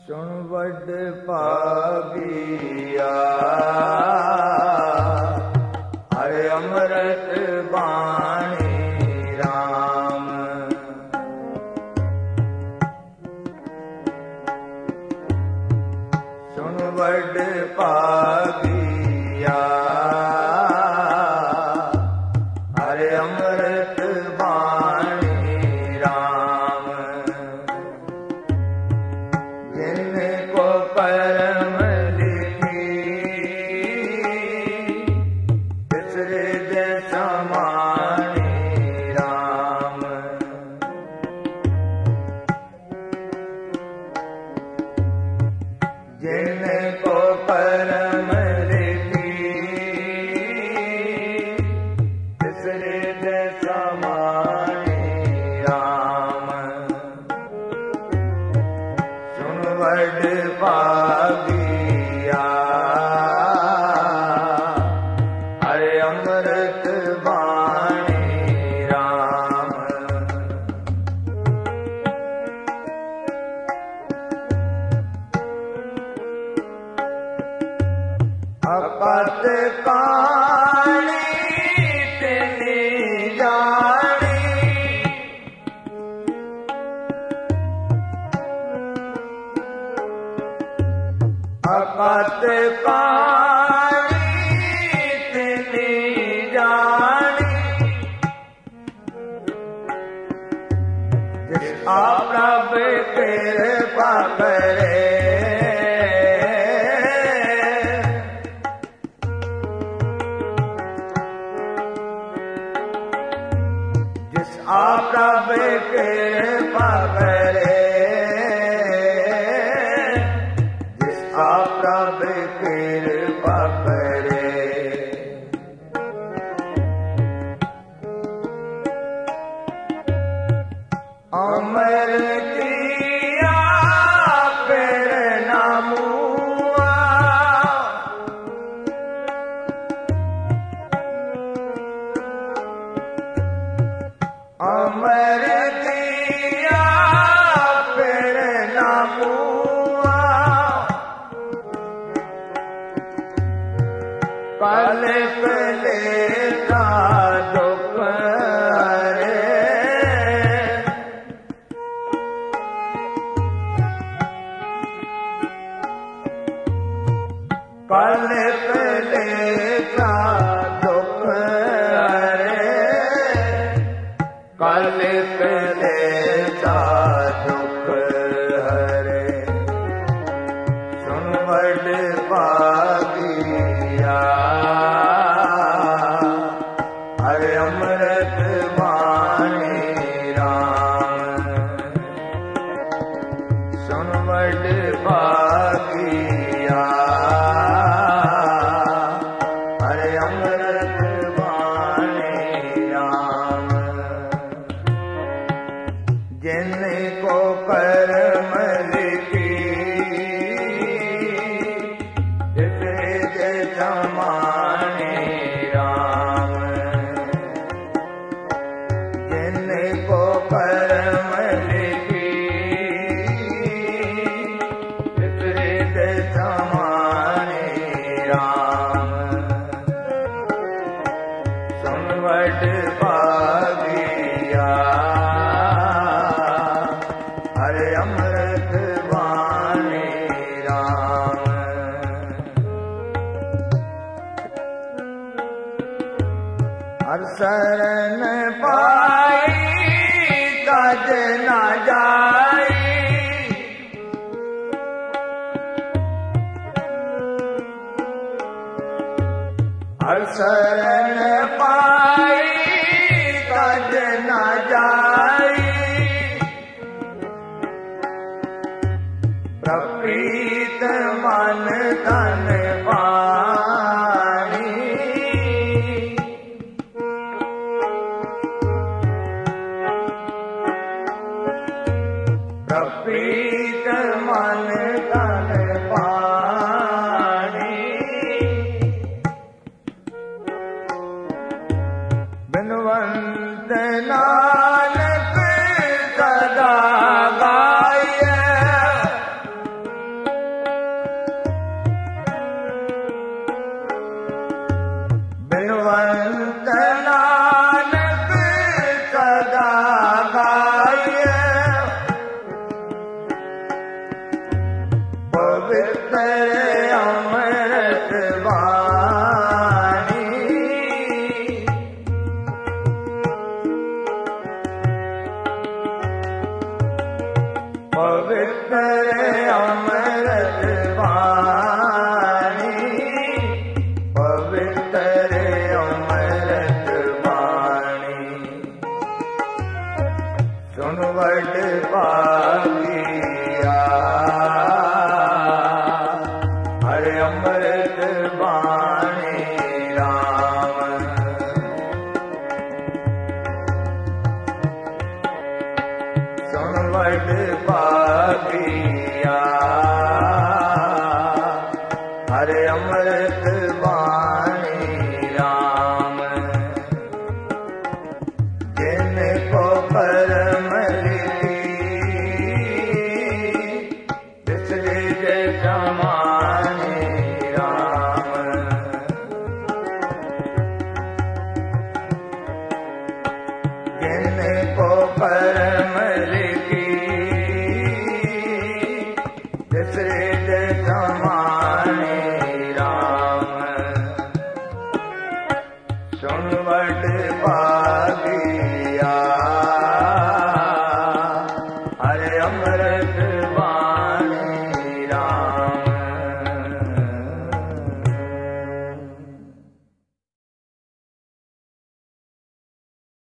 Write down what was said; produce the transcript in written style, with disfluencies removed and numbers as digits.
सुन वड पागिया हरे अमृत बाणी राम। सुन वड पागिया हरे अमृत बाणी राम। जिनको परम लिखी तीसरे जैसा मानी राम। जिनको परम लिखी तीसरे जैसा मानी राम। सुन वड पागिया हरे अमृत बाणी राम। अपत काणी तिनी जानी अपत काणी तिनी जानी। जिस आप रब कृपा करे जिस आप रब कृपा करे जिस आप रब कृपा करे। अमर किया फिर न मुआ अमर किया फिर न मुआ। कल पले का दुख हरे कल पले का दुख हरे कल पले का दुख हरे। सुन वड पागिया हरे अमृत बाणी राम। सुन वड पागिया हरे अमृत बाणी राम। जिनको परम लिखी तीसरे जैसा मानी राम। जिनको परम लिखी तीसरे जैसा मानी राम। सुन वड पागिया हरे अमृत बाणी राम। हर शरण पाई तज न जाई हर शरण पाई तज न जाई। प्रप्रीत मन तन पानी प्रप्रीत मन तन पानी। बिनवंत नानक सदा गाय पवित्र अमृत वाणी पवित्र अमृत